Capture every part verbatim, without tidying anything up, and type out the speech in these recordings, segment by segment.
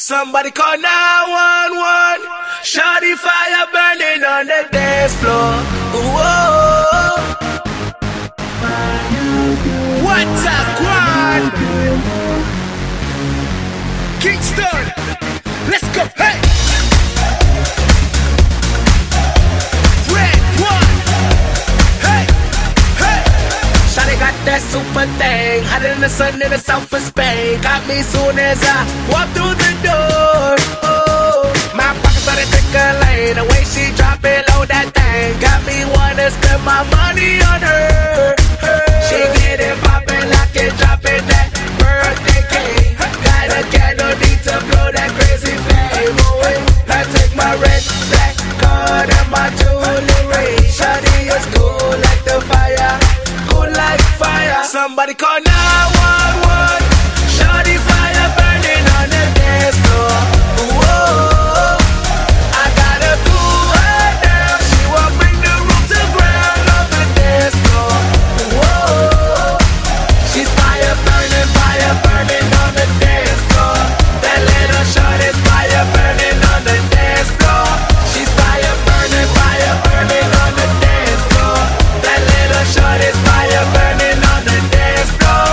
Somebody call nine one one. Shawty fire burning on the dance floor. Whoa. What's up, Quan? Kingston. Let's go. Hey. Red one. Hey. Hey. Shawty got that super thing, hotter than the sun in the south of Spain. Got me soon as I walk through the door. Oh, my pockets started tickling, the way she drop it low that thing got me wanna spend my money on her. She get it poppin', lock it, drop it, that birthday cake. Got a candle, need to blow that crazy flame away. I take my red, black card and my jewelry. Shawty is cool like the fire, cool like fire. Somebody call nine one one. Shawty fire burning on the dance floor. Whoa, I gotta cool her down. She won't bring the room to ground on the dance floor. Whoa, she's fire burning, fire burning on the dance floor. That little shorty's fire burning on the dance floor. She's fire burning, fire burning on the dance floor. That little shorty's fire burning on the dance floor.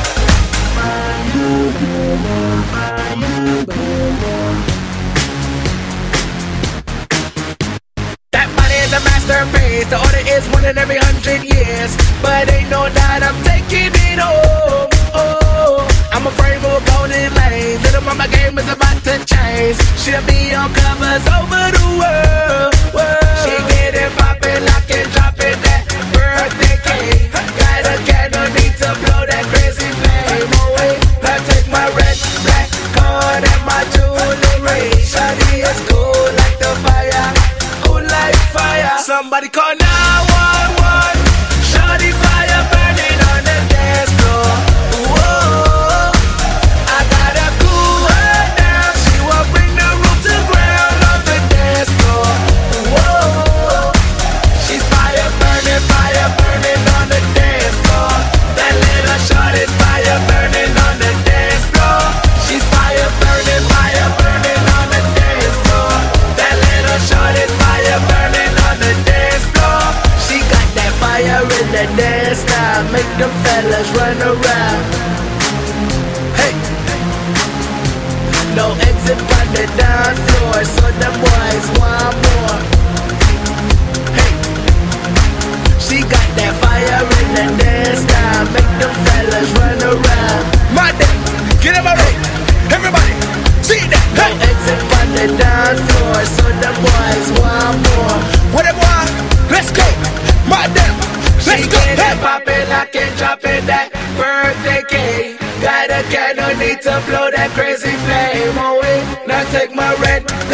That body is a masterpiece. The order is one in every hundred years, but ain't no doubt I'm taking it home. Oh, I'm afraid of golden lanes. Little mama game is about to change. She'll be on covers over the world. world. She get it poppin', lock it, drop it, that birthday cake. Got a candle, need to blow that crazy flame away. I take my red, black card and my jewelry. Shawty is cool like the fire, cool like fire. Somebody call nine one one. Shawty fire burning on the dance floor. Whoa, I gotta cool her down. She won't bring the room to ground on the dance floor. Whoa, she's fire burning, fire burning on the dance floor. That little shorty's fire burning on the dance floor. She's fire burning, fire burning on the dance floor. That little shorty's fire burning on the dance floor. She got that fire in the dance style, make them fellas run around. Hey, no exit on the dance floor, so them boys want more. Hey, she got that fire in the dance style, make them fellas run around. My day, get in my way, everybody, see that. Hey, no exit on the dance floor, so them boys want more. What them want? Let's go, my damn, let's she go. Get hey, poppin', lock it, drop it, that birthday cake. Got a candle, need to blow that crazy flame away. Now take my red